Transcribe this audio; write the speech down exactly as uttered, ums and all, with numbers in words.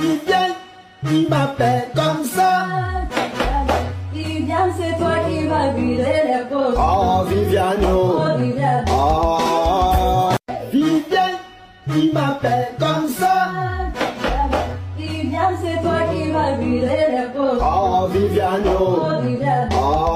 Viviane, il m'appelle comme ça. Viviane, c'est toi qui vas virer les pauvres. Oh Viviane, oh. Oh, Viviane. Oh. Viviane, il m'appelle comme ça. Viviane, c'est toi qui vas virer les pauvres. Oh Viviane, oh. Oh, Viviane. Oh.